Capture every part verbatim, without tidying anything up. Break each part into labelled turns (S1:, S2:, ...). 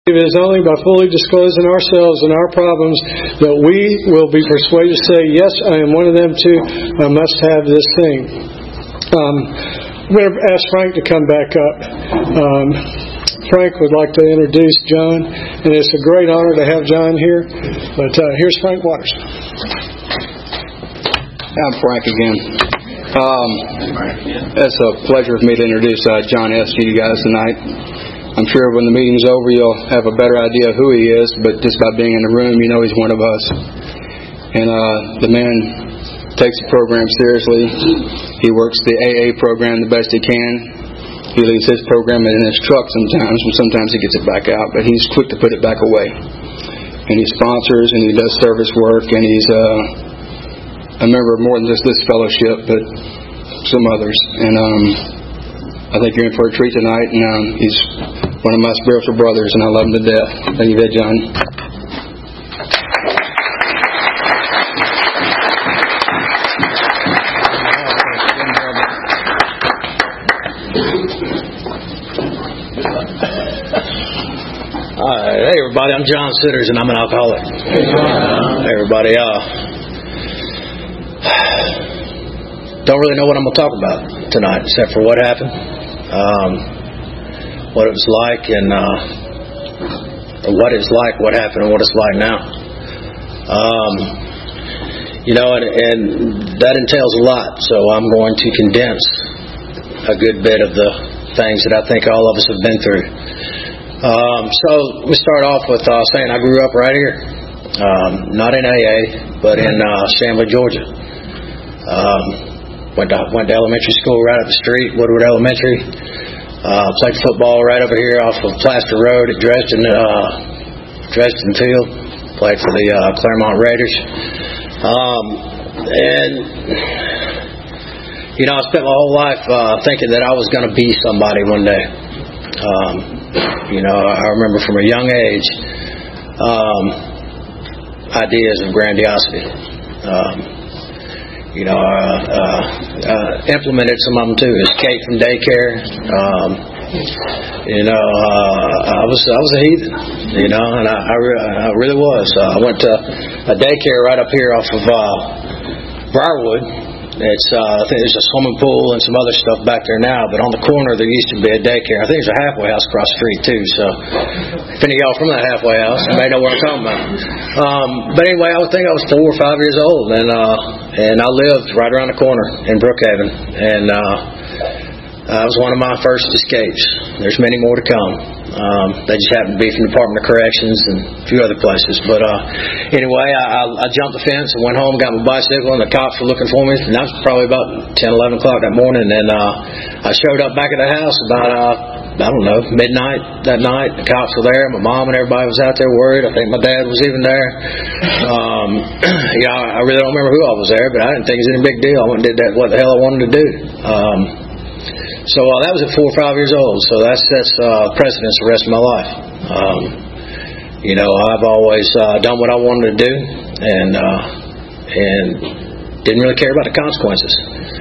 S1: It is only by fully disclosing ourselves and our problems that we will be persuaded to say, yes, I am one of them too. I must have this thing. Um, I'm going to ask Frank to come back up. Um, Frank would like to introduce John, and it's a great honor to have John here. But uh, here's Frank Waters.
S2: I'm Frank again. Um, it's a pleasure for me to introduce uh, John S. to you guys tonight. I'm sure when the meeting's over, you'll have a better idea of who he is, but just by being in the room, you know he's one of us. And uh, the man takes the program seriously. He works the A A program the best he can. He leaves his program in his truck sometimes, and sometimes he gets it back out, but he's quick to put it back away. And he sponsors, and he does service work, and he's uh, a member of more than just this fellowship, but some others. And um, I think you're in for a treat tonight, and um, he's one of my spiritual brothers, and I love him to death. Thank you, Dad, John.
S3: Uh, hey, everybody, I'm John Sitters, and I'm an alcoholic. Hey, everybody, uh, don't really know what I'm going to talk about tonight, except for what happened. Um, what it was like and uh, or what it's like, what happened, and what it's like now. Um, you know, and, and that entails a lot, so I'm going to condense a good bit of the things that I think all of us have been through. Um, so we start off with uh, saying I grew up right here, um, not in A A, but in uh, Chamblee, Georgia. Um, Went to, went to elementary school right up the street, Woodward Elementary. Uh, played football right over here off of Plaster Road at Dresden, uh, Dresden Field. Played for the uh, Claremont Raiders. Um, and, you know, I spent my whole life uh, thinking that I was going to be somebody one day. Um, you know, I remember from a young age um, ideas of grandiosity. Um, You know, uh, uh, uh, implemented some of them too. Escape from daycare. Um, you know, uh, I was I was a heathen. You know, and I I, re- I really was. Uh, I went to a daycare right up here off of uh, Briarwood. It's uh, I think there's a swimming pool and some other stuff back there now. But on the corner there used to be a daycare. I think there's a halfway house across the street too. So if any of y'all from that halfway house, you may know what I'm talking about. Um, but anyway, I would think I was four or five years old, and uh, and I lived right around the corner in Brookhaven, and uh, that was one of my first escapes. There's many more to come. Um, they just happened to be from the Department of Corrections and a few other places. But uh, anyway, I, I jumped the fence and went home, got my bicycle, and the cops were looking for me. And that was probably about ten, eleven o'clock that morning. And uh, I showed up back at the house about, uh, I don't know, midnight that night. The cops were there. My mom and everybody was out there worried. I think my dad was even there. Um, you know, I really don't remember who I was there, but I didn't think it was any big deal. I went and did that, what the hell I wanted to do. Um, So uh, that was at four or five years old. So that's that's uh, precedence the rest of my life. Um, you know, I've always uh, done what I wanted to do, and uh, and didn't really care about the consequences.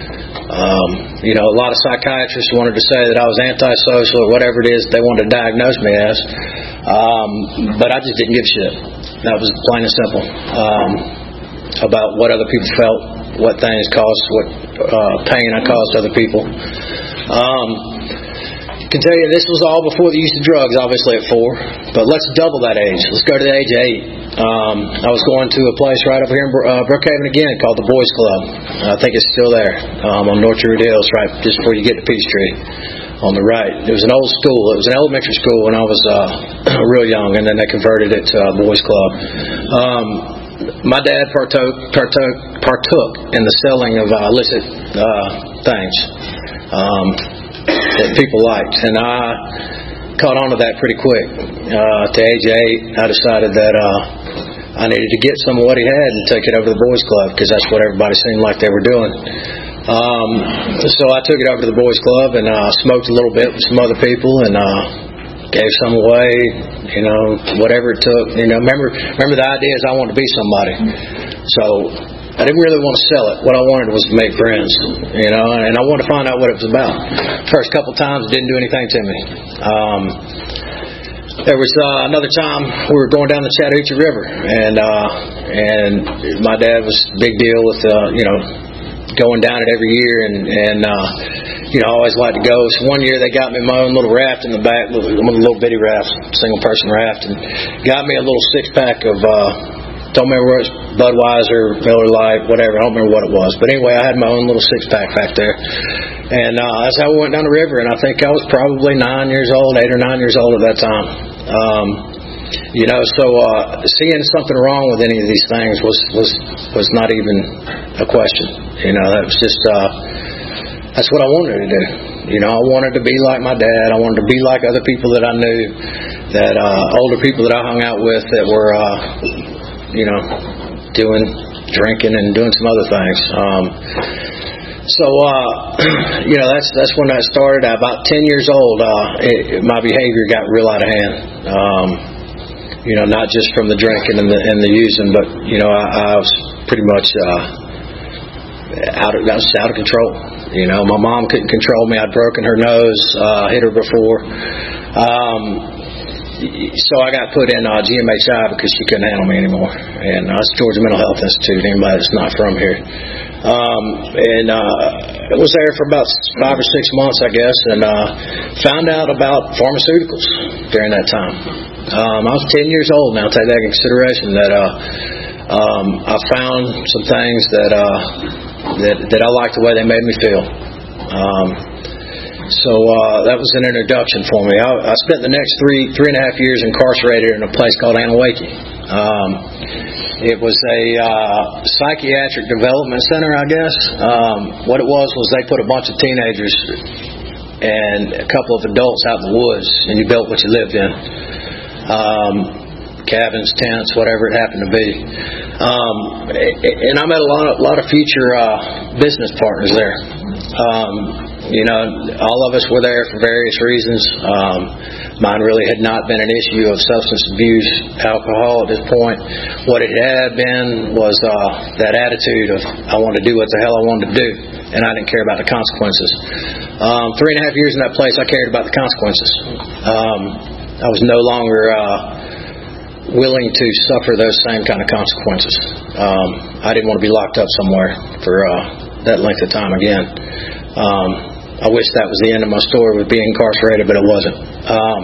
S3: Um, you know, a lot of psychiatrists wanted to say that I was antisocial or whatever it is they wanted to diagnose me as, um, but I just didn't give a shit. That was plain and simple. Um, about what other people felt, what things caused, what uh, pain I caused other people. Um, I can tell you this was all before the use of drugs, obviously at four, but let's double that age. Let's go to the age of eight. Um, I was going to a place right over here in uh, Brookhaven again called the Boys Club. I think it's still there um, on North Druid Hills, right just before you get to Peachtree on the right. It was an old school. It was an elementary school when I was uh, real young, and then they converted it to a Boys Club. Um, my dad partook, partook, partook in the selling of uh, illicit uh, things. Um, that people liked, and I caught on to that pretty quick. Uh, at the age of eight, I decided that uh, I needed to get some of what he had and take it over to the Boys Club, because that's what everybody seemed like they were doing. Um, so I took it over to the Boys Club and uh, smoked a little bit with some other people, and uh, gave some away. You know, whatever it took. You know, remember, remember the idea is I wanted to be somebody. So I didn't really want to sell it. What I wanted was to make friends, you know, and I wanted to find out what it was about. First couple times, it didn't do anything to me. Um, there was uh, another time we were going down the Chattahoochee River, and uh, and my dad was a big deal with uh, you know going down it every year, and and uh, you know I always liked to go. So one year they got me my own little raft in the back, little, little bitty raft, single person raft, and got me a little six pack of. Uh, Don't remember what it was, Budweiser, Miller Lite, whatever. I don't remember what it was. But anyway, I had my own little six-pack back there. And uh, that's how we went down the river. And I think I was probably nine years old, eight or nine years old at that time. Um, you know, so uh, seeing something wrong with any of these things was, was, was not even a question. You know, that was just, uh, that's what I wanted to do. You know, I wanted to be like my dad. I wanted to be like other people that I knew, that uh, older people that I hung out with that were... Uh, you know, doing, drinking and doing some other things. Um, so, uh, you know, that's that's when that started. At about ten years old, uh, it, my behavior got real out of hand. Um, you know, not just from the drinking and the and the using, but, you know, I, I was pretty much uh, out of, I was out of control. You know, my mom couldn't control me. I'd broken her nose, uh, hit her before. Um, So I got put in uh, G M H I because she couldn't handle me anymore. And uh, it's Georgia Mental Health Institute, anybody that's not from here. Um, and uh, I was there for about five or six months, I guess, and uh, found out about pharmaceuticals during that time. Um, I was ten years old now, take that into consideration, that uh, um, I found some things that, uh, that, that I liked the way they made me feel. Um, So uh, that was an introduction for me. I, I spent the next three three and a half years incarcerated in a place called Anawake. Um, it was a uh, psychiatric development center, I guess. Um, what it was was they put a bunch of teenagers and a couple of adults out in the woods, and you built what you lived in. Um, cabins, tents, whatever it happened to be. Um, and I met a lot of, lot of future uh, business partners there. Um, You know, all of us were there for various reasons. Um, mine really had not been an issue of substance abuse, alcohol at this point. What it had been was uh, that attitude of I wanted to do what the hell I wanted to do, and I didn't care about the consequences. Um, three and a half years in that place, I cared about the consequences. Um, I was no longer uh, willing to suffer those same kind of consequences. Um, I didn't want to be locked up somewhere for uh, that length of time again. Um, I wish that was the end of my story with being incarcerated, but it wasn't. Um,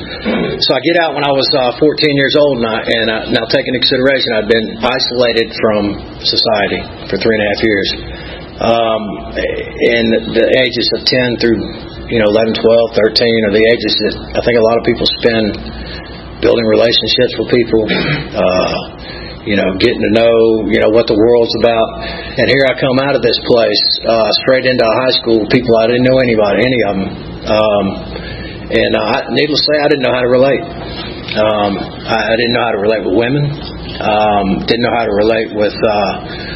S3: so I get out when I was uh, fourteen years old, and, I, and I, now take into consideration I'd been isolated from society for three and a half years. Um, and the ages of ten through, you know, eleven, twelve, thirteen are the ages that I think a lot of people spend building relationships with people, uh, you know, getting to know, you know, what the world's about. And here I come out of this place, uh, straight into high school, people I didn't know anybody, any of them. Um, and uh, needless to say, I didn't know how to relate. Um, I, I didn't know how to relate with women. Um, didn't know how to relate with uh,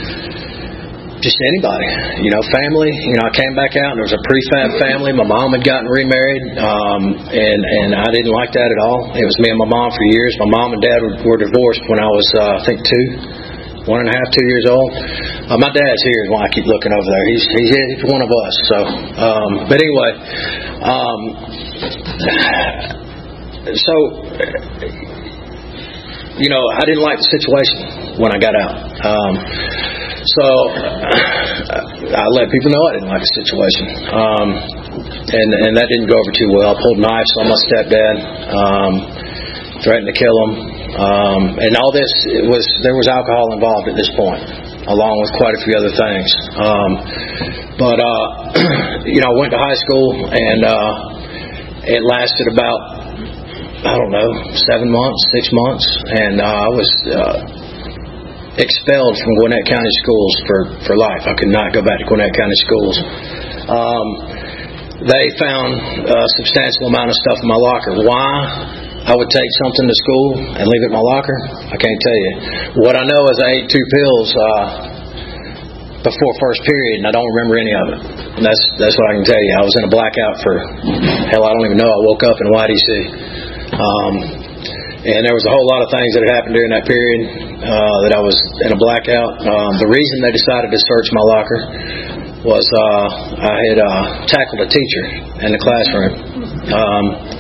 S3: just anybody. You know, family. You know, I came back out and there was a prefab family. My mom had gotten remarried, um, and and I didn't like that at all. It was me and my mom for years. My mom and dad were, were divorced when I was, uh, I think, two, one and a half, two years old. Uh, my dad's here is why I keep looking over there. He's he's, he's one of us. So, um, but anyway, um, so you know, I didn't like the situation when I got out. Um, So I let people know I didn't like the situation, um, and and that didn't go over too well. I pulled knives on my stepdad, um, threatened to kill him, um, and all this it was there was alcohol involved at this point, along with quite a few other things. Um, but uh, you know, I went to high school, and uh, it lasted about I don't know seven months, six months, and uh, I was. Uh, expelled from Gwinnett County Schools for, for life. I could not go back to Gwinnett County Schools. Um, they found a substantial amount of stuff in my locker. Why I would take something to school and leave it in my locker, I can't tell you. What I know is I ate two pills uh, before first period, and I don't remember any of it. And that's that's what I can tell you. I was in a blackout for, hell, I don't even know. I woke up in Y D C. Um, And there was a whole lot of things that had happened during that period uh, that I was in a blackout. Um, the reason they decided to search my locker was uh, I had uh, tackled a teacher in the classroom. Um,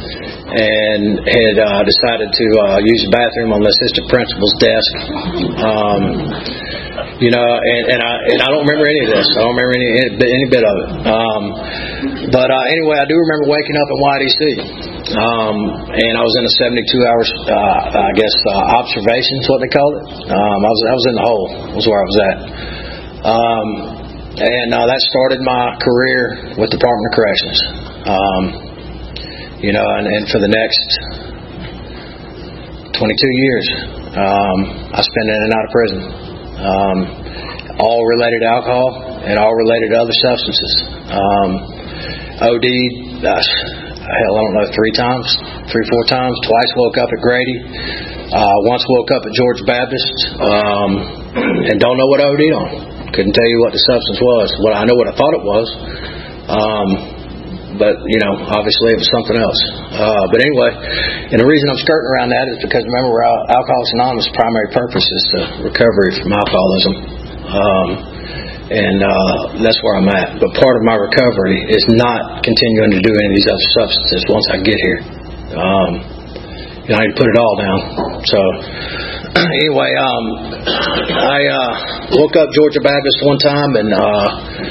S3: and had uh, decided to uh, use the bathroom on the assistant principal's desk. Um, you know, and, and I and I don't remember any of this. I don't remember any any bit of it. Um, but uh, anyway, I do remember waking up at Y D C, um, and I was in a seventy-two hours, uh, I guess, uh, observation is what they call it. Um, I was I was in the hole. Was where I was at. Um, and uh, that started my career with the Department of Corrections. Um, You know, and, and for the next twenty-two years, um, I spent in and out of prison, um, all related to alcohol and all related to other substances. Um, O D'd, uh, hell, I don't know, three times, three, four times. Twice woke up at Grady. Uh, once woke up at George Baptist, um, and don't know what I O D'd on. Couldn't tell you what the substance was. Well, I know what I thought it was. Um, But, you know, obviously it was something else. Uh, but anyway, and the reason I'm skirting around that is because, remember, Alcoholics Anonymous' primary purpose is to recovery from alcoholism. Um, and uh, that's where I'm at. But part of my recovery is not continuing to do any of these other substances once I get here. Um, you know, I need to put it all down. So, anyway, um, I uh, woke up Georgia Baptist one time, and uh,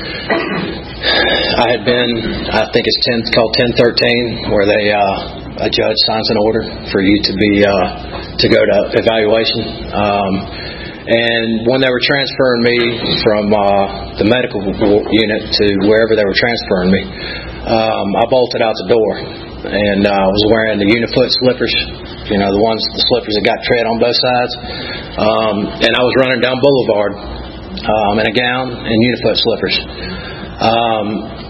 S3: I had been, I think it's ten, called ten thirteen, where they uh, a judge signs an order for you to be uh, to go to evaluation. Um, and when they were transferring me from uh, the medical unit to wherever they were transferring me, um, I bolted out the door, and I uh, was wearing the Unifoot slippers, you know, the ones, the slippers that got tread on both sides, um, and I was running down Boulevard um, in a gown and Unifoot slippers. Um,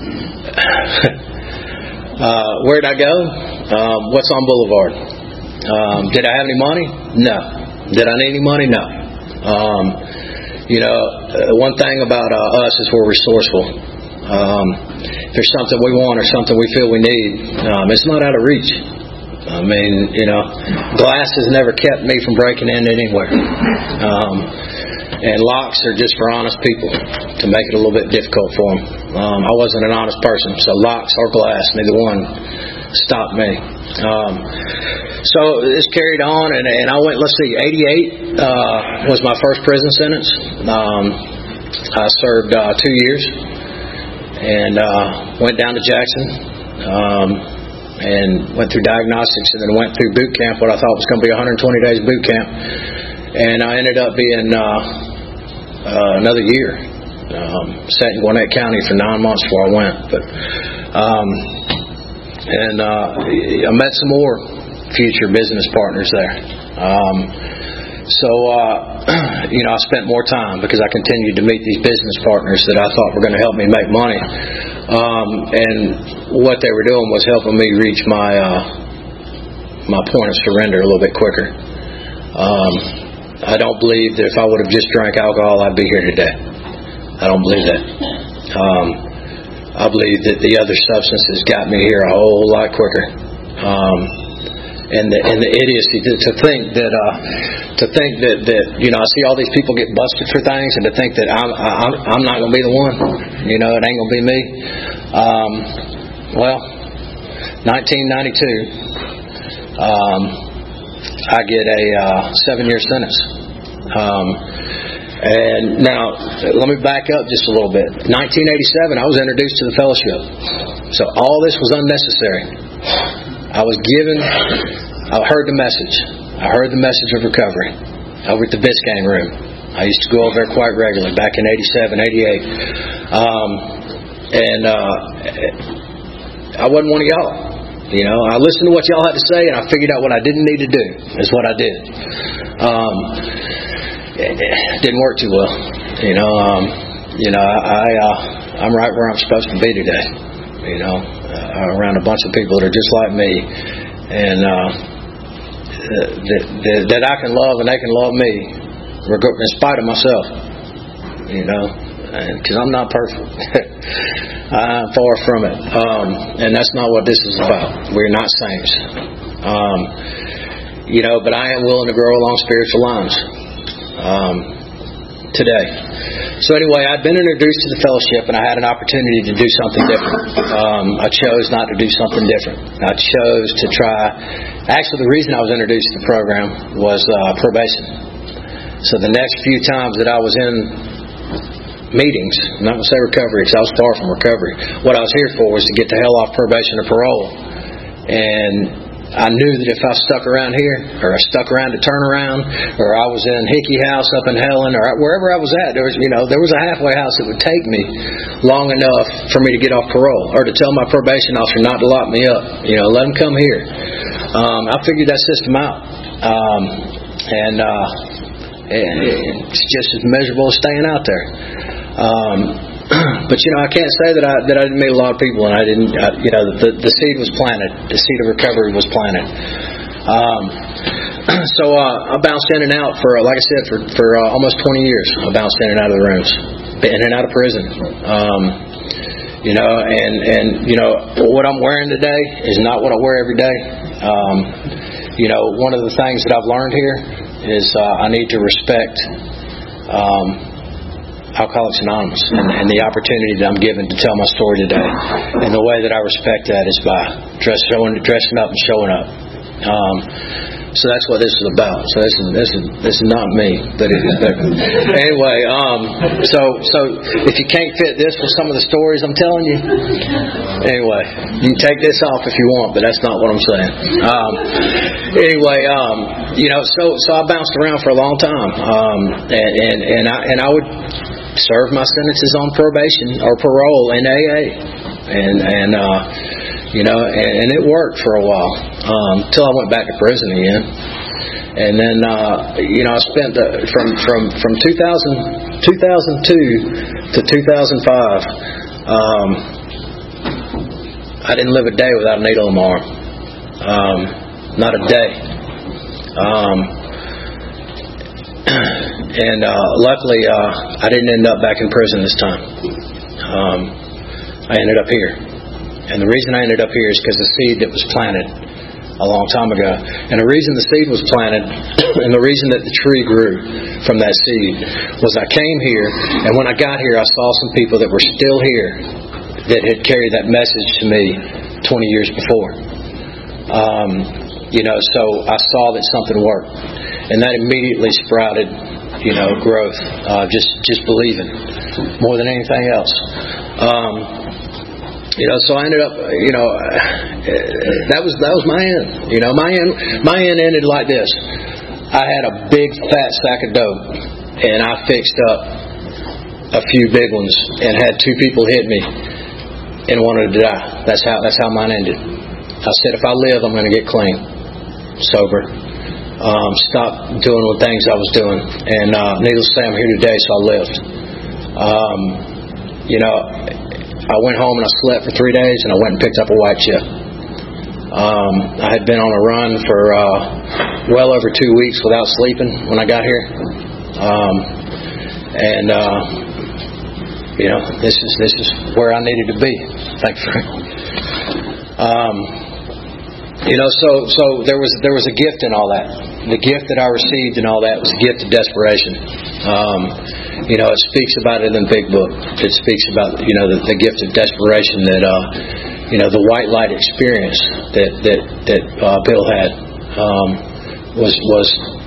S3: uh, where'd I go? Um, what's on Boulevard? Um, did I have any money? No. Did I need any money? No. Um, you know, uh, one thing about uh, us is we're resourceful. Um, if there's something we want or something we feel we need, um, it's not out of reach. I mean, you know, glass has never kept me from breaking in anywhere. Um, And locks are just for honest people to make it a little bit difficult for them. Um, I wasn't an honest person, so locks or glass, neither one stopped me. Um, so this carried on, and, and I went, let's see, eighty-eight uh, was my first prison sentence. Um, I served uh, two years and uh, went down to Jackson um, and went through diagnostics, and then went through boot camp, what I thought was going to be one hundred twenty days boot camp. And I ended up being uh, uh, another year. Um, sat in Gwinnett County for nine months before I went. But um, and uh, I met some more future business partners there. Um, so uh, you know, I spent more time because I continued to meet these business partners that I thought were going to help me make money. Um, and what they were doing was helping me reach my uh, my point of surrender a little bit quicker. Um, I don't believe that if I would have just drank alcohol, I'd be here today. I don't believe that. Um, I believe that the other substances got me here a whole lot quicker. Um, and the and the idiocy to, to think that uh, to think that, that you know, I see all these people get busted for things, and to think that I'm I'm, I'm not going to be the one. You know, it ain't going to be me. Um, well, nineteen ninety-two. Um, I get a uh, seven-year sentence. Um, and now, let me back up just a little bit. nineteen eighty-seven, I was introduced to the fellowship. So all this was unnecessary. I was given, I heard the message. I heard the message of recovery over at the Biscayne room. I used to go over there quite regularly back in eighty-seven, eighty-eight. Um, and uh, I wasn't one of y'all. You know, I listened to what y'all had to say, and I figured out what I didn't need to do. Is what I did. Um, it, it didn't work too well. You know, um, you know, I, uh, I'm right where I'm supposed to be today. You know, uh, around a bunch of people that are just like me, and uh, that, that, that I can love and they can love me, in spite of myself. You know, because I'm not perfect. I'm far from it. Um, and that's not what this is about. We're not saints. Um, you know, but I am willing to grow along spiritual lines um, today. so anyway, I'd been introduced to the fellowship, and I had an opportunity to do something different. Um, I chose not to do something different. I chose to try. Actually, the reason I was introduced to the program was uh, probation. So the next few times that I was in meetings, I'm not going to say recovery because I was far from recovery. What I was here for was to get the hell off probation or parole. And I knew that if I stuck around here, or I stuck around to turn around, or I was in Hickey House up in Helen, or wherever I was at, there was, you know, there was a halfway house that would take me long enough for me to get off parole, or to tell my probation officer not to lock me up. You know, let them come here. Um, I figured that system out, um, and, uh, and it's just as miserable as staying out there. Um, But you know, I can't say that I that I didn't meet a lot of people, and I didn't. I, you know, the the seed was planted. The seed of recovery was planted. Um, so uh, I bounced in and out for, like I said, for for uh, almost twenty years. I bounced in and out of the rooms, in and out of prison. Um, you know, and and you know what I'm wearing today is not what I wear every day. Um, you know, one of the things that I've learned here is uh, I need to respect Um, Alcoholics Anonymous and, and the opportunity that I'm given to tell my story today. And the way that I respect that is by dress, showing, dressing up and showing up. Um, so that's what this is about. So this is this is this is not me, but it is. But anyway, um, so so if you can't fit this with some of the stories I'm telling you, anyway, you can take this off if you want, but that's not what I'm saying. Um, anyway, um, you know, so so I bounced around for a long time, um, and and and I and I would serve my sentences on probation or parole in A A, and and uh, you know, and, and it worked for a while um, until I went back to prison again, and then uh, you know I spent the, from from from two thousand, two thousand two to two thousand five. Um, I didn't live a day without a needle in my arm, um, not a day. Um, And uh, luckily, uh, I didn't end up back in prison this time. Um, I ended up here. And the reason I ended up here is because the seed that was planted a long time ago. And the reason the seed was planted and the reason that the tree grew from that seed was I came here, and when I got here, I saw some people that were still here that had carried that message to me twenty years before. Um, you know, so I saw that something worked. And that immediately sprouted, you know, growth. Uh, just, just believing more than anything else. Um, you know, so I ended up, you know, that was that was my end. You know, my end, my end ended like this. I had a big fat sack of dope, and I fixed up a few big ones, and had two people hit me, and wanted to die. That's how that's how mine ended. I said, if I live, I'm going to get clean, sober. Um, stop doing the things I was doing, and uh, needless to say, I'm here today, so I lived. Um, you know, I went home and I slept for three days, and I went and picked up a white chip. Um, I had been on a run for uh, well over two weeks without sleeping when I got here, um, and uh, you know, this is this is where I needed to be. Thank you. Um, You know, so so there was there was a gift in all that. The gift that I received in all that was a gift of desperation. Um, you know, it speaks about it in the big book. It speaks about, you know, the, the gift of desperation that uh, you know, the white light experience that that that uh, Bill had um, was was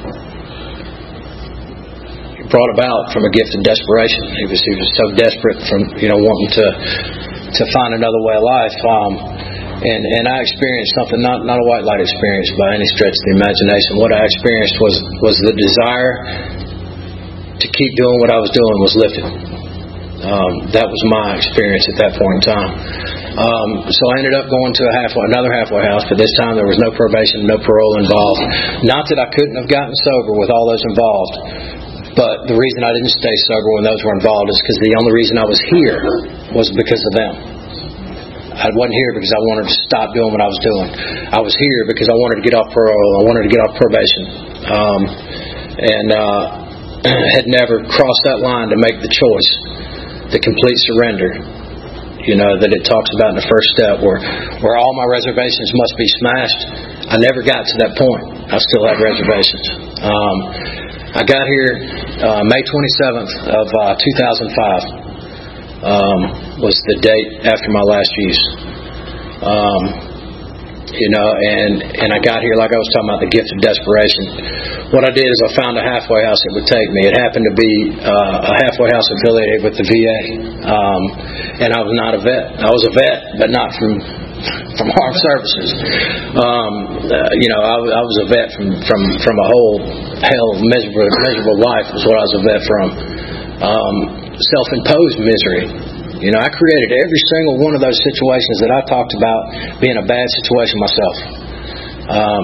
S3: brought about from a gift of desperation. He was he was so desperate from, you know, wanting to to find another way of life. Um, And, and I experienced something, not, not a white light experience by any stretch of the imagination. What I experienced was, was the desire to keep doing what I was doing was lifted. Um, that was my experience at that point in time. Um, so I ended up going to a halfway, another halfway house, but this time there was no probation, no parole involved. Not that I couldn't have gotten sober with all those involved, but the reason I didn't stay sober when those were involved is because the only reason I was here was because of them. I wasn't here because I wanted to stop doing what I was doing. I was here because I wanted to get off parole. I wanted to get off probation. Um, and uh, had never crossed that line to make the choice, the complete surrender, you know, that it talks about in the first step where, where all my reservations must be smashed. I never got to that point. I still have reservations. Um, I got here uh, May twenty-seventh of uh, two thousand five um, was the date after my last use. Um, you know, and, and I got here, like I was talking about, the gift of desperation. What I did is I found a halfway house that would take me. It happened to be uh, a halfway house affiliated with the V A. Um, and I was not a vet. I was a vet, but not from from armed services. Um, uh, you know, I, I was a vet from, from, from a whole hell miserable, miserable life was what I was a vet from. Um, self-imposed misery. You know, I created every single one of those situations that I talked about being a bad situation myself. Um,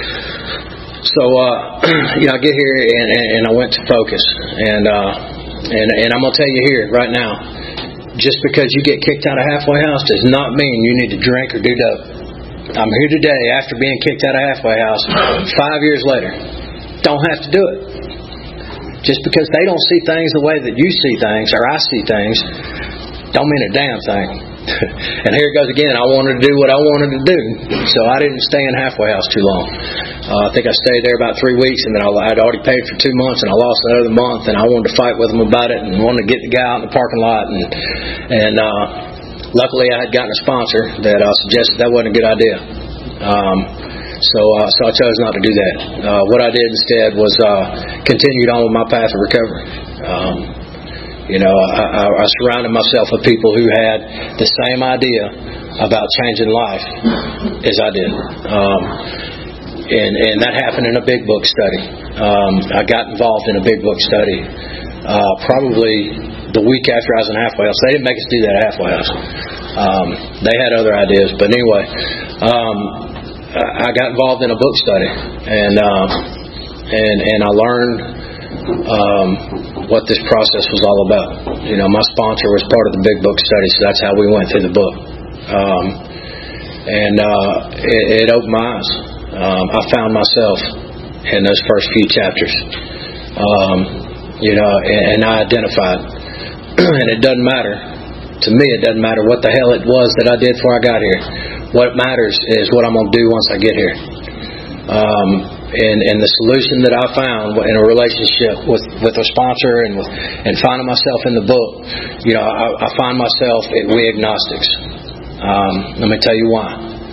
S3: so, uh, you know, I get here and, and, and I went to Focus. And, uh, and, and I'm going to tell you here right now, just because you get kicked out of halfway house does not mean you need to drink or do dope. I'm here today after being kicked out of halfway house five years later. Don't have to do it. Just because they don't see things the way that you see things or I see things don't mean a damn thing. And here it goes again. I wanted to do what I wanted to do, so I didn't stay in halfway house too long. Uh, I think I stayed there about three weeks, and then I, I'd already paid for two months, and I lost another month, and I wanted to fight with them about it, and wanted to get the guy out in the parking lot, and and uh, luckily I had gotten a sponsor that uh, suggested that wasn't a good idea. Um, so uh, so I chose not to do that. Uh, what I did instead was uh, continued on with my path of recovery. Um, You know, I, I, I surrounded myself with people who had the same idea about changing life as I did. Um, and, and that happened in a big book study. Um, I got involved in a big book study uh, probably the week after I was in halfway house. They didn't make us do that at halfway house. Um, they had other ideas. But anyway, um, I got involved in a book study. And, uh, and, and I learned Um, what this process was all about. You know, my sponsor was part of the big book study, so that's how we went through the book. Um, and uh, it, it opened my eyes. Um, I found myself in those first few chapters. Um, you know, and, and I identified. And it doesn't matter. To me, it doesn't matter what the hell it was that I did before I got here. What matters is what I'm going to do once I get here. Um, And, and the solution that I found in a relationship with, with a sponsor and with, and finding myself in the book, you know, I, I find myself at We Agnostics. Um, let me tell you why.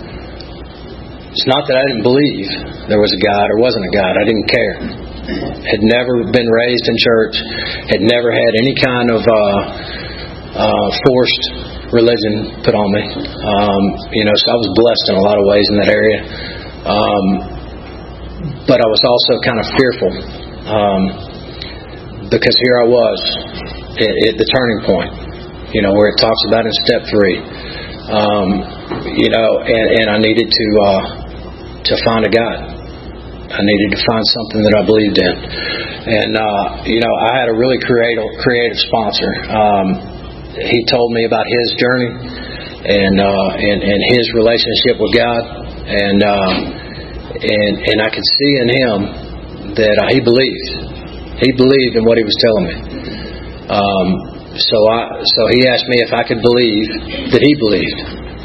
S3: It's not that I didn't believe there was a God or wasn't a God. I didn't care. Had never been raised in church. Had never had any kind of uh, uh, forced religion put on me. Um, you know, so I was blessed in a lot of ways in that area. Um, But I was also kind of fearful um, because here I was at, at the turning point, you know, where it talks about in step three, um, you know, and, and I needed to uh, to find a God. I needed to find something that I believed in, and uh, you know, I had a really creative creative sponsor. Um, he told me about his journey and uh, and, and his relationship with God, and. Uh, And, and I could see in him that uh, he believed. He believed in what he was telling me. Um, so I, so he asked me if I could believe that he believed.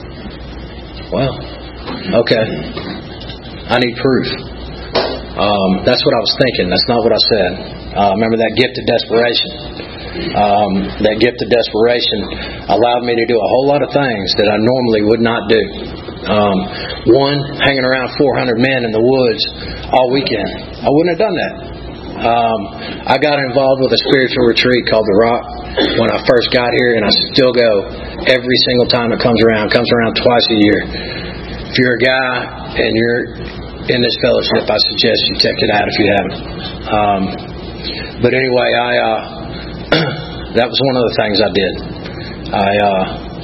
S3: Well, okay. I need proof. Um, that's what I was thinking. That's not what I said. Uh, remember that gift of desperation. Um, that gift of desperation allowed me to do a whole lot of things that I normally would not do. Um, one, hanging around four hundred men in the woods all weekend. I wouldn't have done that. Um, I got involved with a spiritual retreat called The Rock when I first got here, and I still go every single time it comes around. It comes around twice a year. If you're a guy and you're in this fellowship, I suggest you check it out if you haven't. Um, but anyway, I uh, that was one of the things I did. I uh,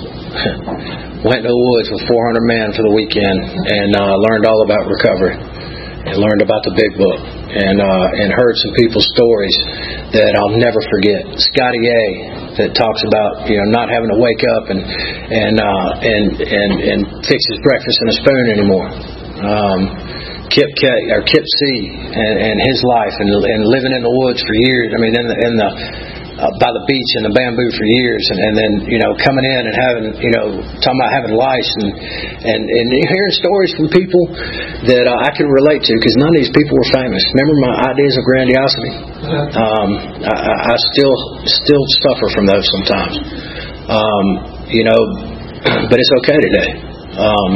S3: went to the woods with four hundred men for the weekend and uh, learned all about recovery and learned about the big book and uh, and heard some people's stories that I'll never forget. Scotty A. that talks about, you know, not having to wake up and and uh, and, and and fix his breakfast in a spoon anymore. Um, Kip K or Kip C. and, and his life and, and living in the woods for years. I mean, in the in the uh, by the beach in the bamboo for years, and, and then you know coming in and having you know talking about having lice and and, and hearing stories from people that uh, I could relate to, because none of these people were famous. Remember my ideas of grandiosity? Um, I, I still still suffer from those sometimes. Um, you know, but it's okay today. Um,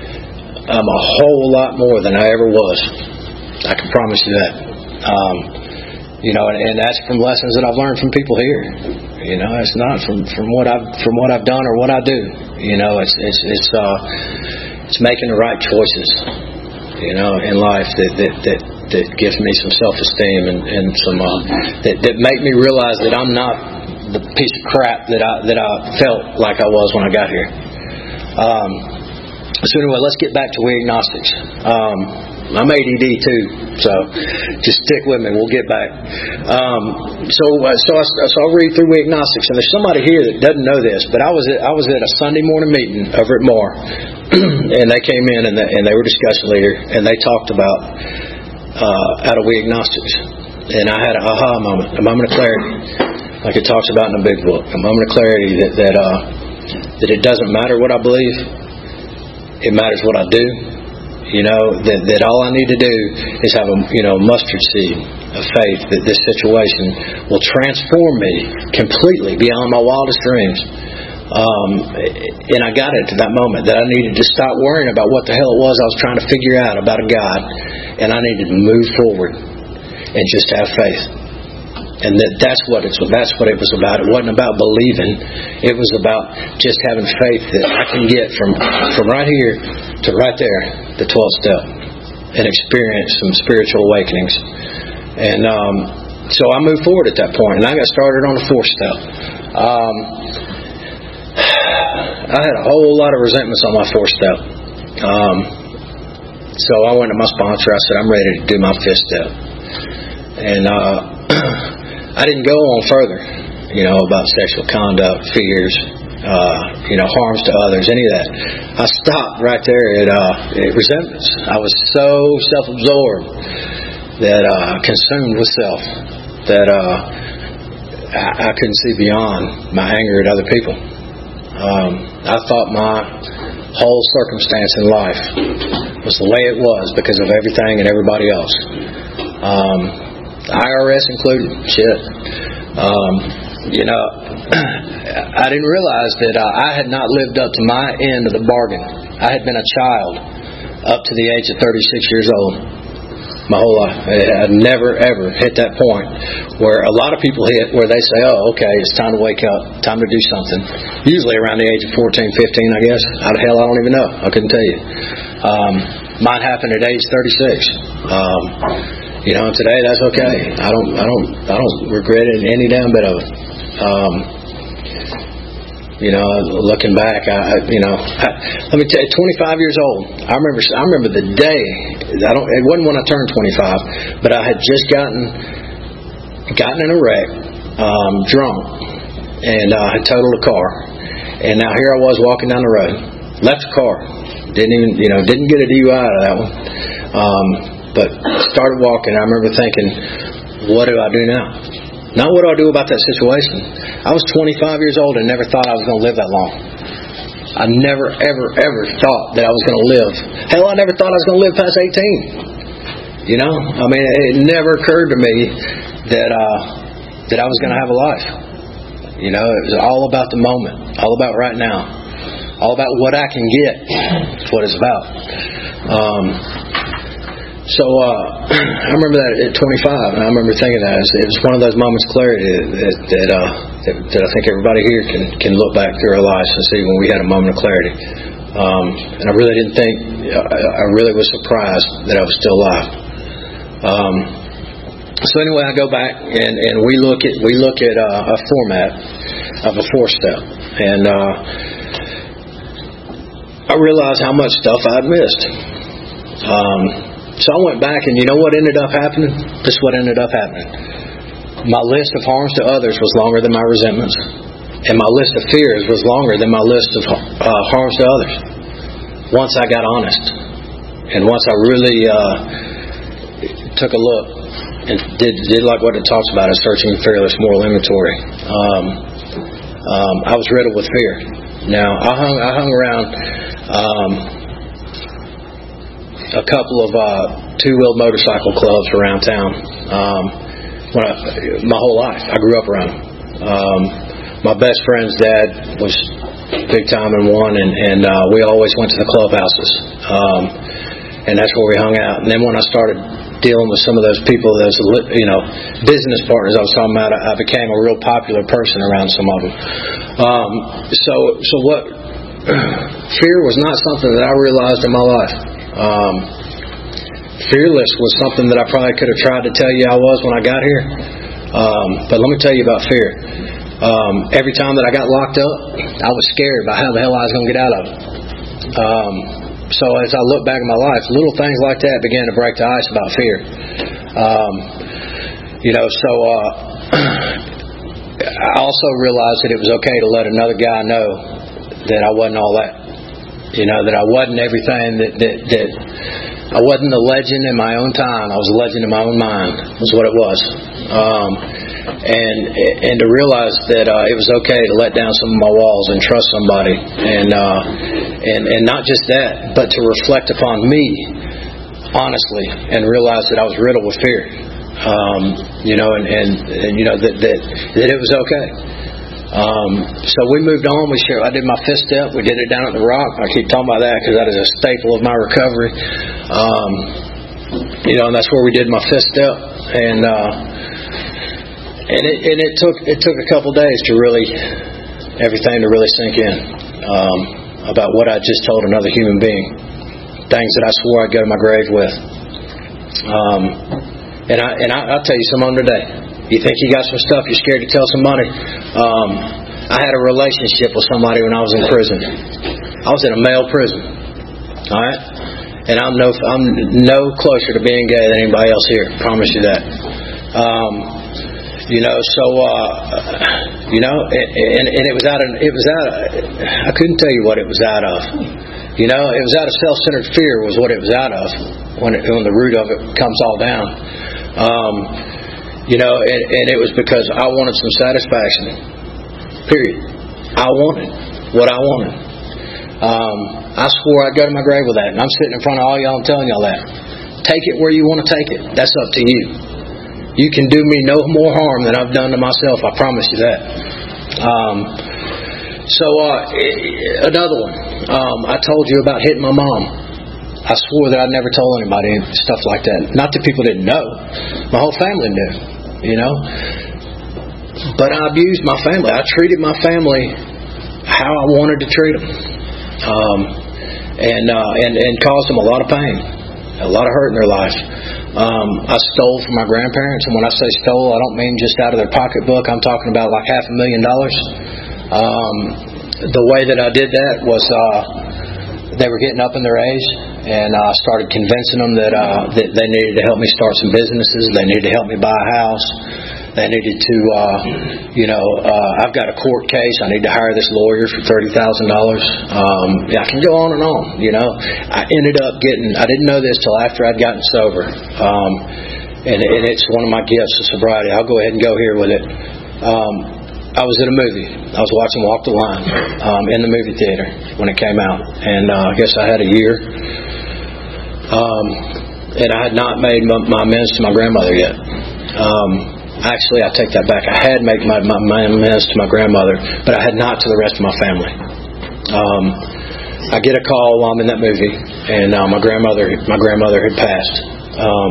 S3: I'm a whole lot more than I ever was. I can promise you that. Um, you know, and, and that's from lessons that I've learned from people here. You know, it's not from, from what I've from what I've done or what I do. You know, it's it's it's uh, it's making the right choices. You know, in life that that that, that gives me some self-esteem and and some uh, that that make me realize that I'm not the piece of crap that I that I felt like I was when I got here. Um, so anyway, let's get back to we agnostics. Um, I'm A D D too, so just stick with me. We'll get back. Um, so, uh, so, I, so I'll read through we agnostics, and there's somebody here that doesn't know this, but I was at, I was at a Sunday morning meeting over at Moore, and they came in and, the, and they were discussion leader, and they talked about uh, out of we agnostics, and I had an aha moment, a moment of clarity, like it talks about in the big book, a moment of clarity that that uh, that it doesn't matter what I believe, it matters what I do. You know, that, that all I need to do is have a, you know, mustard seed of faith that this situation will transform me completely beyond my wildest dreams. Um, and I got into that moment that I needed to stop worrying about what the hell it was I was trying to figure out about a God, and I needed to move forward and just have faith. And that that's what it's that's what it was about. It wasn't about believing. It was about just having faith that I can get from from right here to right there, the twelfth step, and experience some spiritual awakenings. And um, so I moved forward at that point, and I got started on the fourth step. Um, I had a whole lot of resentments on my fourth step. Um, so I went to my sponsor. I said, I'm ready to do my fifth step. And uh, I didn't go on further, you know, about sexual conduct, fears, uh, you know, harms to others, any of that. I stopped right there at, uh, at resentments. I was so self-absorbed that uh, consumed with self that uh, I, I couldn't see beyond my anger at other people. Um, I thought my whole circumstance in life was the way it was because of everything and everybody else. Um, I R S included. Shit. Um, you know, I didn't realize that uh, I had not lived up to my end of the bargain. I had been a child up to the age of thirty-six years old my whole life. I had never, ever hit that point where a lot of people hit where they say, oh, okay, it's time to wake up, time to do something. Usually around the age of fourteen, fifteen, I guess. How the hell, I don't even know. I couldn't tell you. Um, mine happened at age thirty-six. Um, You know, today that's okay. I don't, I don't, I don't regret it any damn bit of it. Um, you know, looking back, I, you know, I, let me tell you, twenty-five years old. I remember, I remember the day. I don't. It wasn't when I turned twenty-five, but I had just gotten, gotten in a wreck, um, drunk, and uh, had totaled a car. And now here I was walking down the road, left the car, didn't even, you know, didn't get a D U I out of that one. Um, But started walking. I remember thinking, what do I do now? Not what do I do about that situation. I was twenty-five years old and never thought I was going to live that long. I never, ever, ever thought that I was going to live. Hell, I never thought I was going to live past eighteen. You know? I mean, it never occurred to me that uh, that I was going to have a life. You know, it was all about the moment. All about right now. All about what I can get. That's what it's about. Um... So uh, I remember that at twenty-five, and I remember thinking that it was one of those moments of clarity that that, uh, that, that I think everybody here can, can look back through our lives and see when we had a moment of clarity. Um, and I really didn't think, I really was surprised that I was still alive. Um, so anyway, I go back and, and we look at we look at uh, a format of a four step, and uh, I realized how much stuff I'd missed. Um, So I went back, and you know what ended up happening? This is what ended up happening. My list of harms to others was longer than my resentments. And my list of fears was longer than my list of uh, harms to others. Once I got honest, and once I really uh, took a look and did did like what it talks about, a searching, fearless moral inventory. Um, um, I was riddled with fear. Now I hung I hung around um, a couple of uh, two-wheeled motorcycle clubs around town. Um, when I, my whole life, I grew up around them. Um, my best friend's dad was big time in one, and, and uh, we always went to the clubhouses, um, and that's where we hung out. And then when I started dealing with some of those people, those you know business partners I was talking about, I became a real popular person around some of them. Um, so, so what? Fear was not something that I realized in my life. Um, fearless was something that I probably could have tried to tell you I was when I got here. Um, but let me tell you about fear. Um, every time that I got locked up, I was scared about how the hell I was going to get out of it. Um, so as I look back in my life, little things like that began to break the ice about fear. Um, you know, so uh, I also realized that it was okay to let another guy know that I wasn't all that. You know, that I wasn't everything that, that, that I wasn't a legend in my own time. I was a legend in my own mind, was what it was. Um, and and to realize that uh, it was okay to let down some of my walls and trust somebody, and uh, and and not just that, but to reflect upon me honestly and realize that I was riddled with fear. Um, you know, and, and, and you know that that that it was okay. Um, so we moved on. We shared. I did my fifth step. We did it down at the Rock. I keep talking about that because that is a staple of my recovery. Um, you know, and that's where we did my fifth step, and. Uh, And it, and it took it took a couple days to really everything to really sink in um, about what I just told another human being, things that I swore I'd go to my grave with. Um, and I and I, I'll tell you some on today. You think you got some stuff you're scared to tell somebody? Um, I had a relationship with somebody when I was in prison. I was in a male prison. All right, and I'm no I'm no closer to being gay than anybody else here. I promise you that. Um, You know, so uh, you know, and, and it was out of it was out of I couldn't tell you what it was out of. You know, it was out of self-centered fear was what it was out of when it, when the root of it comes all down. Um, you know, and, and it was because I wanted some satisfaction. Period. I wanted what I wanted. Um, I swore I'd go to my grave with that, and I'm sitting in front of all y'all and telling y'all that. Take it where you want to take it. That's up to you. You can do me no more harm than I've done to myself. I promise you that. Um, so uh, another one. Um, I told you about hitting my mom. I swore that I'd never told anybody stuff like that. Not that people didn't know. My whole family knew. You know. But I abused my family. I treated my family how I wanted to treat them, um, and uh, and and caused them a lot of pain, a lot of hurt in their life. Um, I stole from my grandparents, and when I say stole, I don't mean just out of their pocketbook. I'm talking about like half a million dollars. Um, the way that I did that was uh, they were getting up in their age, and I uh, started convincing them that uh, that they needed to help me start some businesses. They needed to help me buy a house. They needed to, uh, you know, uh, I've got a court case. I need to hire this lawyer for thirty thousand dollars. Um, yeah, I can go on and on, you know. I ended up getting, I didn't know this till after I'd gotten sober. Um, and, and it's one of my gifts of sobriety. I'll go ahead and go here with it. Um, I was in a movie. I was watching Walk the Line um, in the movie theater when it came out. And uh, I guess I had a year. Um, and I had not made my, my amends to my grandmother yet. Um, Actually, I take that back. I had made my, my, my amends to my grandmother, but I had not to the rest of my family. Um, I get a call while I'm in that movie, and uh, my grandmother my grandmother had passed. Um,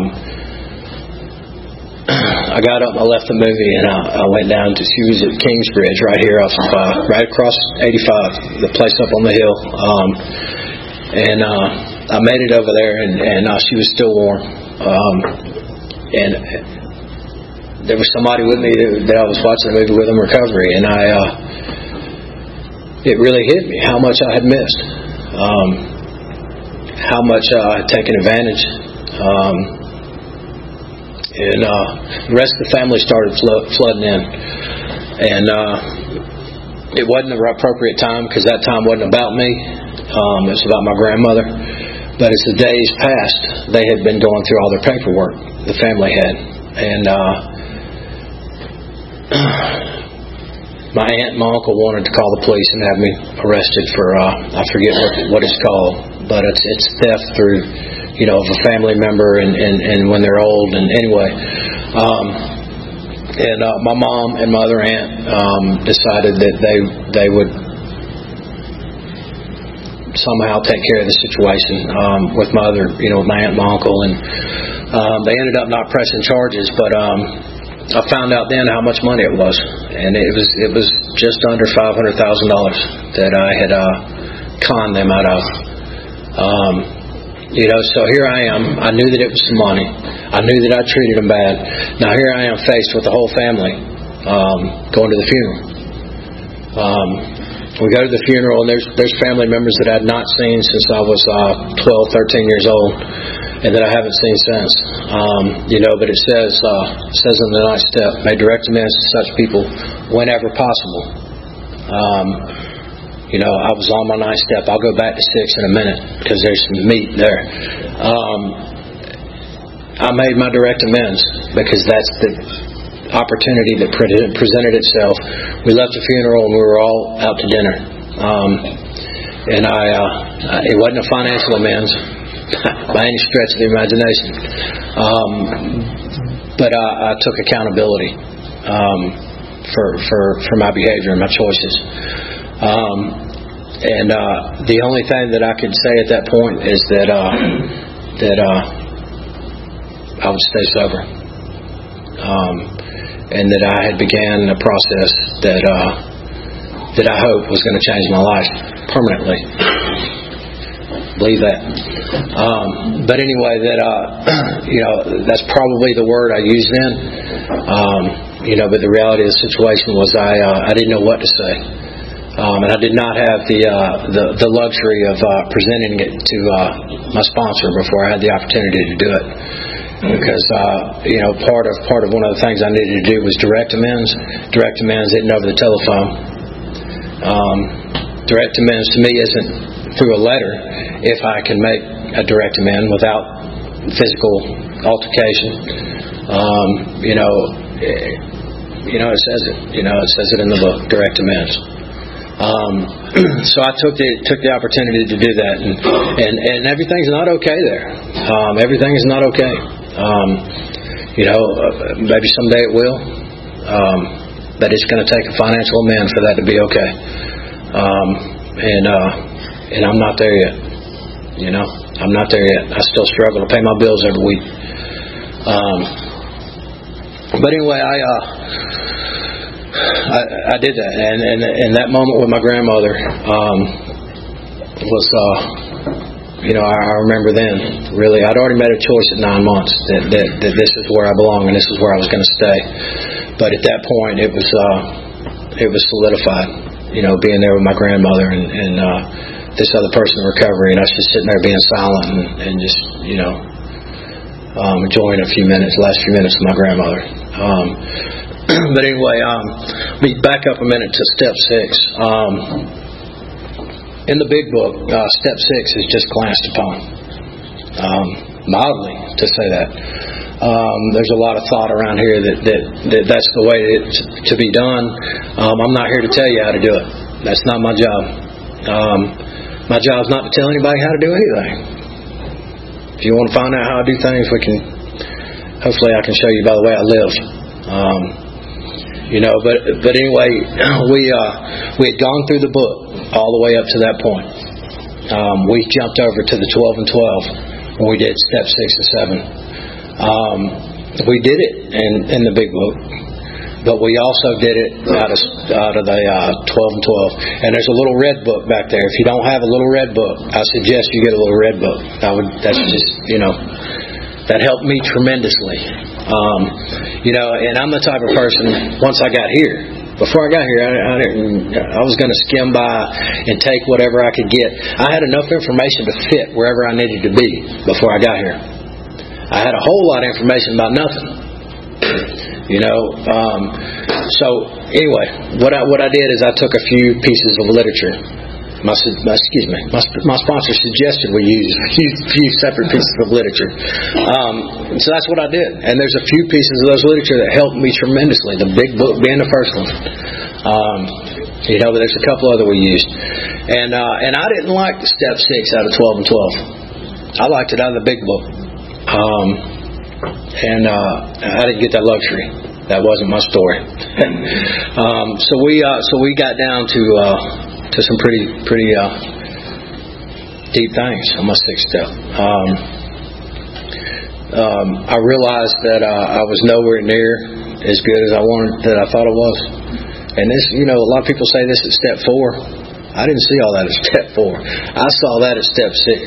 S3: I got up, I left the movie, and I, I went down to, she was at Kingsbridge right here, off of, uh, right across eighty-five, the place up on the hill. Um, and uh, I made it over there, and, and uh, she was still warm. Um, and there was somebody with me that, that I was watching the movie with in recovery, and I, uh, it really hit me how much I had missed, um, how much uh, I had taken advantage, um, and uh, the rest of the family started flood, flooding in, and uh, it wasn't the appropriate time because that time wasn't about me. Um, it was about my grandmother. But as the days passed, they had been going through all their paperwork, the family had. and uh, my aunt and my uncle wanted to call the police and have me arrested for uh, I forget what what it's called, but it's it's theft through, you know, of a family member and, and, and when they're old. And anyway, um, and uh, my mom and my other aunt um, decided that they they would somehow take care of the situation um, with my other, you know, with my aunt and my uncle, and um, they ended up not pressing charges, but um, I found out then how much money it was, and it was it was just under five hundred thousand dollars that I had uh, conned them out of. Um, You know, so here I am. I knew that it was some money. I knew that I treated them bad. Now here I am faced with the whole family um, going to the funeral. Um, we go to the funeral, and there's there's family members that I had not seen since I was uh, twelve, thirteen years old, and that I haven't seen since. Um, you know, but it says uh, says in the ninth step, may direct amends to such people whenever possible. Um, You know, I was on my ninth step. I'll go back to six in a minute because there's some meat there. Um, I made my direct amends because that's the opportunity that pre- presented itself. We left the funeral and we were all out to dinner. Um, and I, uh, it wasn't a financial amends by any stretch of the imagination. Um, but I, I took accountability um, for, for, for my behavior and my choices. Um, and uh, the only thing that I could say at that point is that uh, that uh, I would stay sober, um, and that I had began a process that uh, that I hope was going to change my life permanently. Believe that. Um, but anyway, that uh, you know, that's probably the word I used then. Um, you know, but the reality of the situation was I uh, I didn't know what to say. Um, and I did not have the uh, the, the luxury of uh, presenting it to uh, my sponsor before I had the opportunity to do it, because uh, you know part of part of one of the things I needed to do was direct amends. Direct amends isn't over the telephone. Um, direct amends to me isn't through a letter. If I can make a direct amend without physical altercation, um, you know, it, you know it says it. You know it says it in the book. Direct amends. Um, so I took the took the opportunity to do that, and and, and everything's not okay there. Um, everything is not okay. Um, you know, uh, maybe someday it will, um, but it's going to take a financial amend for that to be okay. Um, and uh, and I'm not there yet. You know, I'm not there yet. I still struggle to pay my bills every week. Um, but anyway, I. Uh, I, I did that, and, and and that moment with my grandmother um, was, uh, you know, I, I remember then. Really, I'd already made a choice at nine months that, that, that this is where I belong and this is where I was going to stay. But at that point, it was uh, it was solidified. You know, being there with my grandmother and, and uh, this other person in recovery, and us just sitting there being silent and, and just, you know, um, enjoying a few minutes, last few minutes with my grandmother. Um, But anyway, um, let me back up a minute to step six. Um, in the big book, uh, step six is just glanced upon, um, mildly to say that. Um, there's a lot of thought around here that, that, that that's the way it, to be done. Um, I'm not here to tell you how to do it. That's not my job. Um, my job is not to tell anybody how to do anything. If you want to find out how I do things, we can. Hopefully, I can show you by the way I live. Um, You know, but but anyway, we uh, we had gone through the book all the way up to that point. Um, we jumped over to the twelve and twelve when we did step six and seven. Um, we did it in, in the big book, but we also did it out of out of the uh, twelve and twelve. And there's a little red book back there. If you don't have a little red book, I suggest you get a little red book. I would. That's just, you know, that helped me tremendously. Um, you know, and I'm the type of person, once I got here, before I got here, I, I, didn't, I was going to skim by and take whatever I could get. I had enough information to fit wherever I needed to be before I got here. I had a whole lot of information about nothing. You know, um, so anyway, what I, what I did is I took a few pieces of literature my, my excuse me, my, my sponsor suggested we use a few, few separate pieces of literature. Um, so that's what I did. And there's a few pieces of those literature that helped me tremendously. The big book being the first one. Um, you know, but there's a couple other we used. And uh, and I didn't like step six out of twelve and twelve. I liked it out of the big book. Um, and uh, I didn't get that luxury. That wasn't my story. um, so we uh, so we got down to uh, to some pretty pretty uh, deep things on my sixth step. Um, um, I realized that uh, I was nowhere near as good as I wanted that I thought I was. And this, you know, a lot of people say this at step four. I didn't see all that at step four. I saw that at step six.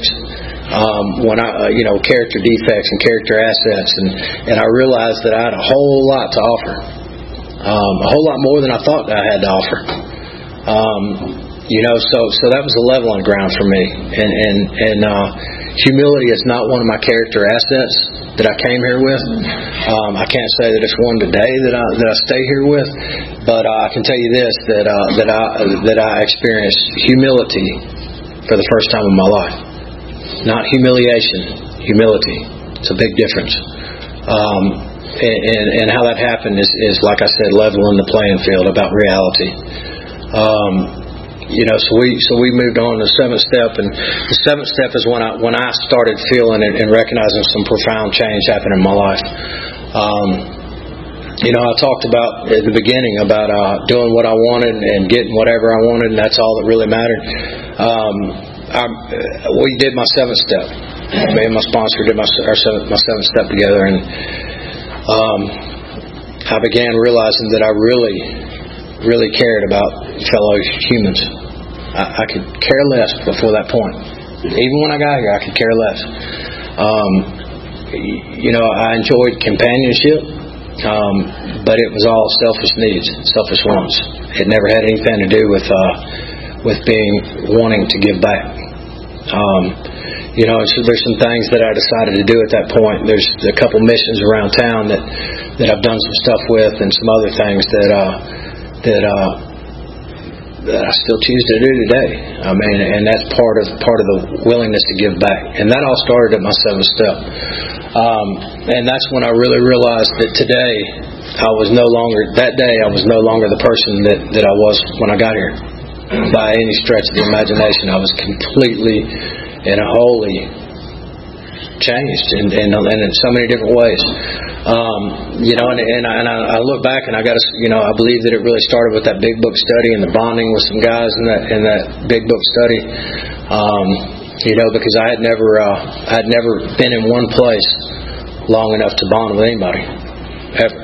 S3: Um, when I, uh, you know, character defects and character assets, and, and I realized that I had a whole lot to offer, um, a whole lot more than I thought that I had to offer. Um, you know, so so that was a leveling ground for me. And and and uh, humility is not one of my character assets that I came here with. Um, I can't say that it's one today that I that I stay here with, but uh, I can tell you this: that uh, that I that I experienced humility for the first time in my life. Not humiliation, humility. It's a big difference. Um, and, and, and how that happened is, is, like I said, leveling the playing field about reality. Um, you know, so we so we moved on to the seventh step, and the seventh step is when I when I started feeling and, and recognizing some profound change happening in my life. Um, you know, I talked about at the beginning about uh, doing what I wanted and getting whatever I wanted, and that's all that really mattered. Um, I, we did my seventh step. Me and my sponsor did my our seventh, my seventh step together, and um, I began realizing that I really, really cared about fellow humans. I, I could care less before that point. Even when I got here, I could care less. Um, you know, I enjoyed companionship, um, but it was all selfish needs, selfish wants. It never had anything to do with uh, with being wanting to give back. Um, you know, so there's some things that I decided to do at that point. There's a couple missions around town that, that I've done some stuff with, and some other things that uh, that uh, that I still choose to do today. I mean, and that's part of part of the willingness to give back. And that all started at my seventh step. Um, and that's when I really realized that today I was no longer that day I was no longer the person that, that I was when I got here. By any stretch of the imagination, I was completely and wholly changed, and, and, and in so many different ways. Um, you know, and, and, I, and I look back, and I got to, you know, I believe that it really started with that big book study and the bonding with some guys in that in that big book study. Um, you know, because I had never, uh, I had never been in one place long enough to bond with anybody ever.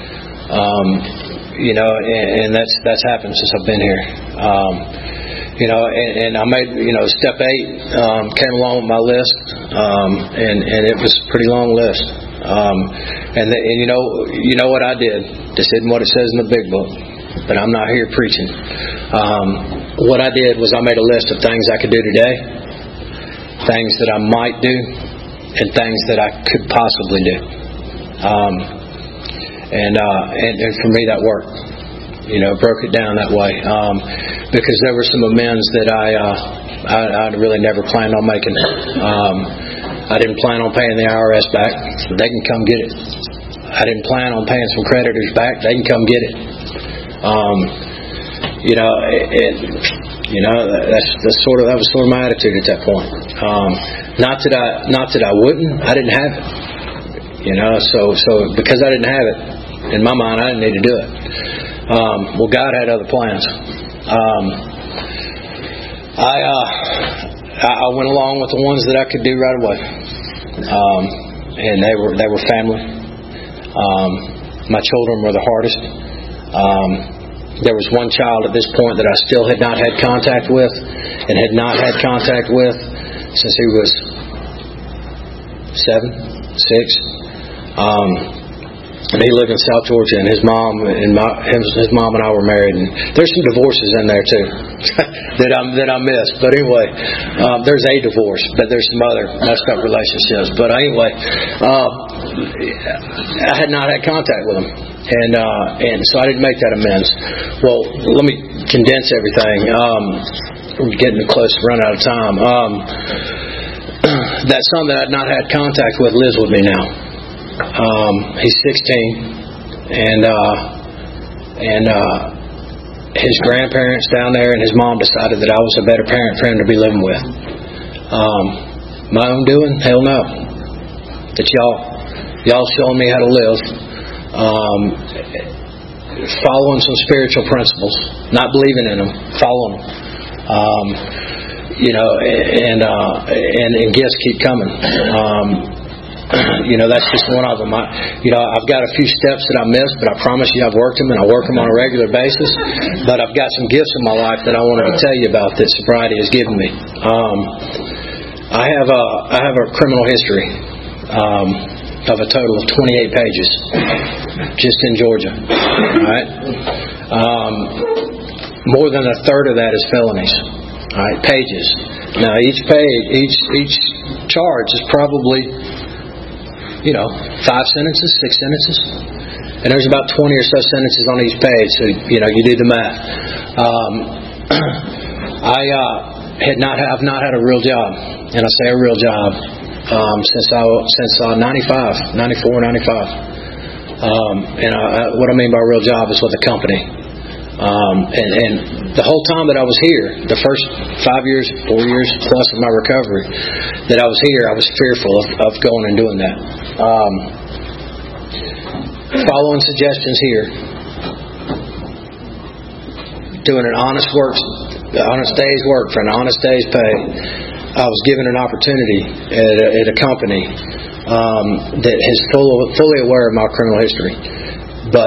S3: Um, You know, and, and that's that's happened since I've been here. Um, you know, and, and I made, you know, step eight um, came along with my list, um, and and it was a pretty long list. Um, and the, and you know, you know what I did? This isn't what it says in the big book, but I'm not here preaching. Um, what I did was I made a list of things I could do today, things that I might do, and things that I could possibly do. Um, And, uh, and and for me that worked. You know, broke it down that way. Um, because there were some amends that I, uh, I I really never planned on making. Um, I didn't plan on paying the I R S back. They can come get it. I didn't plan on paying some creditors back. They can come get it. Um, you know, it, you know that's that's sort of that was sort of my attitude at that point. Um, not that I not that I wouldn't. I didn't have it. You know, so so because I didn't have it, in my mind, I didn't need to do it. Um, well, God had other plans. Um, I, uh, I went along with the ones that I could do right away, um, and they were they were family. Um, my children were the hardest. Um, there was one child at this point that I still had not had contact with, and had not had contact with since he was seven, six. Um, and he lived in South Georgia, and his mom and my, his, his mom and I were married. And there's some divorces in there too that I that I missed. But anyway, um, there's a divorce, but there's some other messed up relationships. But anyway, uh, I had not had contact with him, and uh, and so I didn't make that amends. Well, let me condense everything. Um, we're getting close to running out of time. Um, that son that I'd not had contact with lives with me now. Um, he's sixteen, and uh, and uh, his grandparents down there and his mom decided that I was a better parent for him to be living with. Um, my own doing? Hell no. That y'all y'all showing me how to live. Um, following some spiritual principles, not believing in them, following them. Um, you know, and, uh, and and gifts keep coming. Um, you know, that's just one of them. I, you know, I've got a few steps that I missed, but I promise you I've worked them, and I work them on a regular basis. But I've got some gifts in my life that I wanted to tell you about that sobriety has given me. Um, I have a I have a criminal history. Um, of a total of twenty-eight pages just in Georgia. All right? Um, more than a third of that is felonies. All right? Pages. Now each page, each each charge is probably, you know, five sentences, six sentences. And there's about twenty or so sentences on each page, so, you know, you do the math. Um, I uh, had not have not had a real job, and I say a real job, Um, since I since uh, ninety-five, ninety-four, ninety-five, um, and I, what I mean by a real job is with a company. Um, and, and the whole time that I was here, the first five years, four years plus of my recovery, that I was here, I was fearful of, of going and doing that. Um, following suggestions here, doing an honest work, honest day's work for an honest day's pay. I was given an opportunity at a, at a company um, that is full, fully aware of my criminal history, but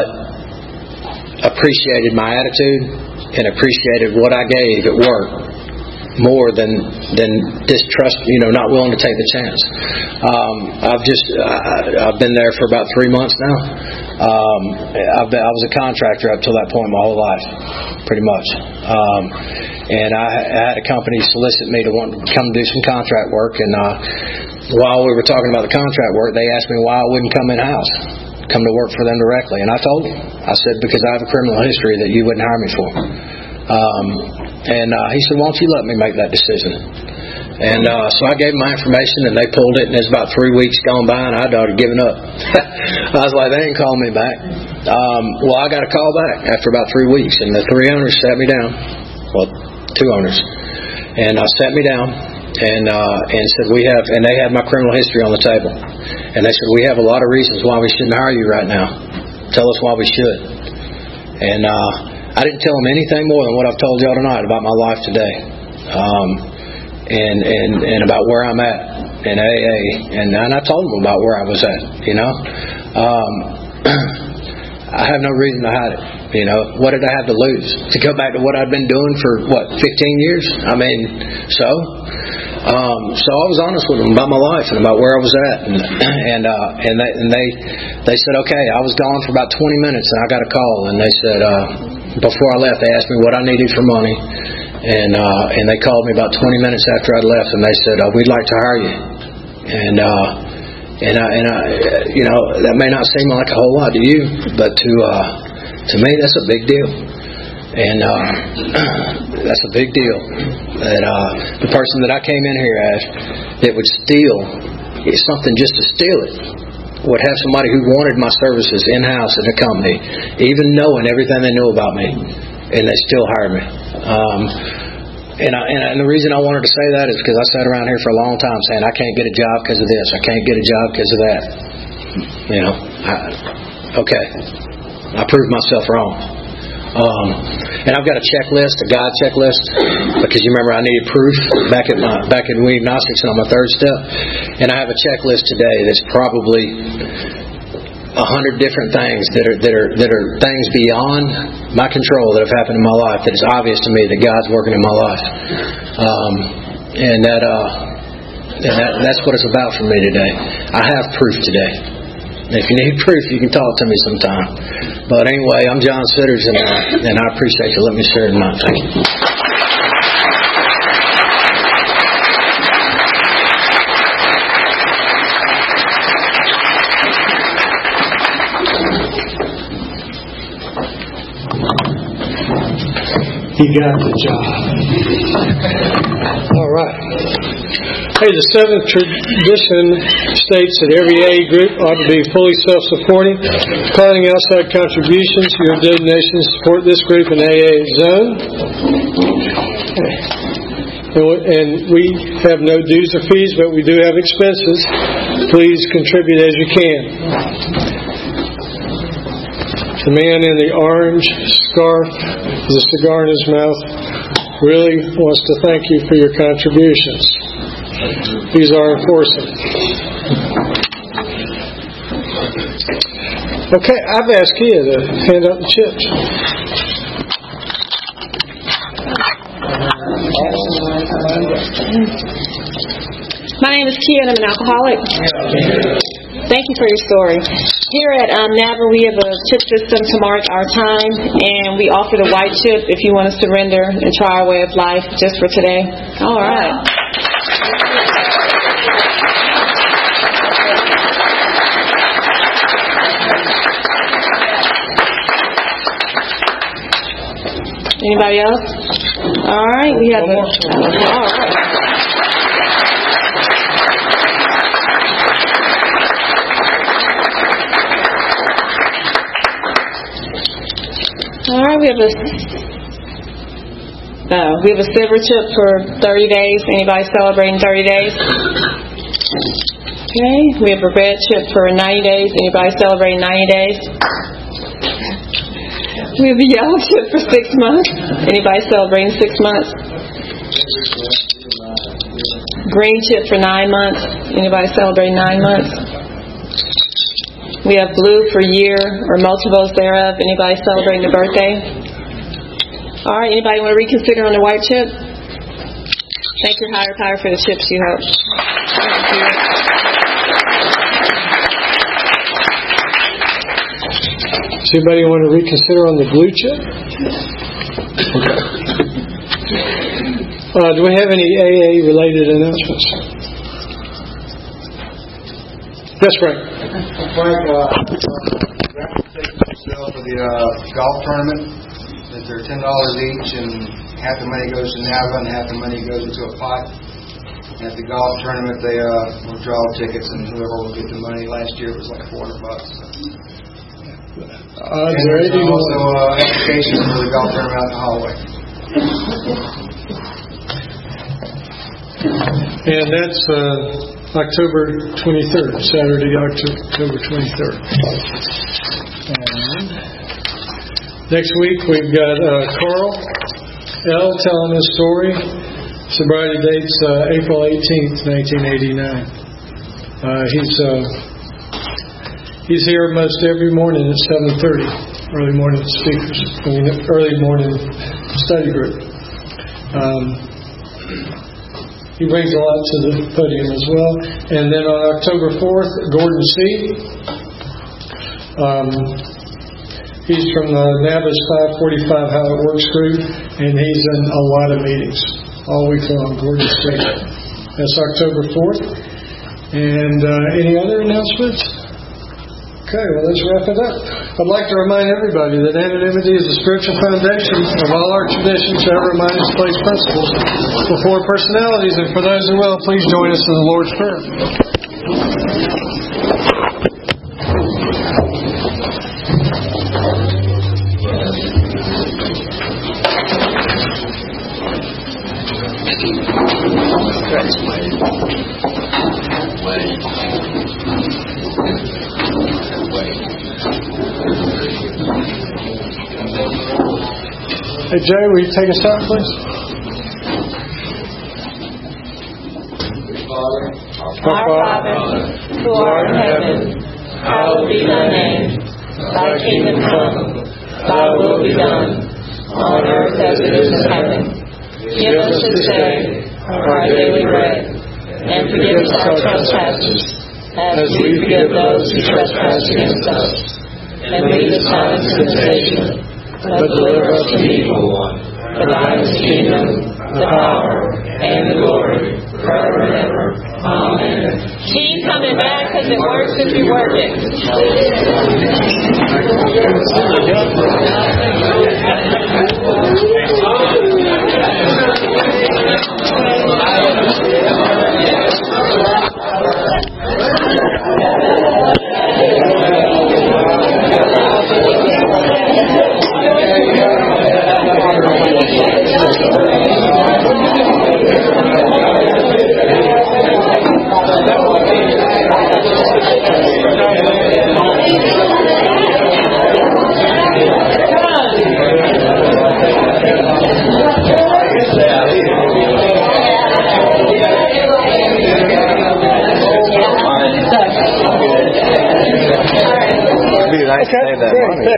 S3: appreciated my attitude and appreciated what I gave at work more than than distrust. You know, not willing to take the chance. Um, I've just I, I've been there for about three months now. Um, I've been, I was a contractor up till that point my whole life, pretty much. Um, And I, I had a company solicit me to want to come do some contract work. And uh, while we were talking about the contract work, they asked me why I wouldn't come in-house, come to work for them directly. And I told them, I said, because I have a criminal history that you wouldn't hire me for. Um, and uh, he said, why don't you let me make that decision? And uh, so I gave them my information, and they pulled it. And it's about three weeks gone by, and I'd already given up. I was like, they ain't calling me back. Um, well, I got a call back after about three weeks, and the three owners sat me down. Well, two owners, and uh, sat me down and uh, and said we have, and they had my criminal history on the table, and they said we have a lot of reasons why we shouldn't hire you right now. Tell us why we should. And uh, I didn't tell them anything more than what I've told y'all tonight about my life today, um, and and and about where I'm at in A A, and, and I told them about where I was at. You know, um, I have no reason to hide it. You know, what did I have to lose? To go back to what I'd been doing for, what, fifteen years? I mean, so? Um, so I was honest with them about my life and about where I was at. And and, uh, and, they, and they they said, okay, I was gone for about twenty minutes, and I got a call. And they said, uh, before I left, they asked me what I needed for money. And uh, and they called me about twenty minutes after I'd left, and they said, uh, we'd like to hire you. And, uh, and, I, and I, you know, that may not seem like a whole lot to you, but to... Uh, To me, that's a big deal, and uh, that's a big deal. That uh, the person that I came in here as that would steal something just to steal it would have somebody who wanted my services in-house in the company, even knowing everything they knew about me, and they still hired me. Um, and, I, and, I, and the reason I wanted to say that is because I sat around here for a long time saying I can't get a job because of this, I can't get a job because of that. You know, I, okay. I proved myself wrong. Um, and I've got a checklist, a God checklist, because you remember I needed proof back at my back in Weed Gnostics and on my third step. And I have a checklist today that's probably a hundred different things that are that are that are things beyond my control that have happened in my life that is obvious to me that God's working in my life. Um, and that uh, and that that's what it's about for me today. I have proof today. If you need proof, you can talk to me sometime. But anyway, I'm John Sitters, and, uh, and I appreciate you letting me share tonight. Thank you.
S1: he got the job. All right. Hey, the seventh tradition states that every A A group ought to be fully self-supporting, declining outside contributions. Your donations support this group in A A zone. And we have no dues or fees, but we do have expenses. Please contribute as you can. The man in the orange scarf with a cigar in his mouth really wants to thank you for your contributions. These are enforcing. Okay, I've asked Kia to hand out the chips.
S4: My name is Kia and I'm an alcoholic. Thank you for your story. Here at um, N A B R, we have a chip system to mark our time, and we offer the white chip if you want to surrender and try our way of life just for today. All right. Anybody else? All right. We have a. All right. All right, we have a uh, we have a silver chip for thirty days. Anybody celebrating thirty days? Okay, we have a red chip for ninety days. Anybody celebrating ninety days? We have a yellow chip for six months. Anybody celebrating six months? Green chip for nine months. Anybody celebrating nine months? We have blue for year or multiples thereof. Anybody celebrating a birthday? All right, anybody want to reconsider on the white chip? Thank your higher power for the chips you hope. Thank you.
S1: Does anybody want to reconsider on the blue chip? Okay. Uh, do we have any A A related announcements? Yes, Frank.
S5: Frank, uh, for the uh, golf tournament, that they're ten dollars each, and half the money goes to N A V A and half the money goes into a pot. At the golf tournament, they uh, will draw tickets, and whoever will get the money. Last year it was like four hundred bucks. Uh, and there's also uh, applications for the golf tournament out in the hallway.
S1: And that's uh, October twenty-third, Saturday, October twenty-third. And next week we've got uh, Carl L. telling his story. Sobriety date's uh, April eighteenth, nineteen eighty-nine. Uh, he's uh, he's here most every morning at seven thirty. Early morning speakers, I mean, early morning study group. Um, He brings a lot to the podium as well. And then on October fourth, Gordon C. Um, he's from the N A B A's five forty-five How It Works group, and he's in a lot of meetings all week long, Gordon C. That's October fourth. And uh, any other announcements? Okay, well, let's wrap it up. I'd like to remind everybody that anonymity is the spiritual foundation of all our traditions, ever reminding us to place principles before personalities. And for those who will, please join us in the Lord's Prayer. Hey, Jay, will you take us out, please?
S4: Our Father, who art in heaven, hallowed be thy name. Thy kingdom come, thy will be done, on earth as it is in heaven. Give us this day our daily bread, and forgive us our trespasses, as we forgive those who trespass against us. And lead us not into temptation, but deliver us from the evil one. For thine is the kingdom, the power, and the glory, forever and ever. Amen. Keep coming back because it works if you work it.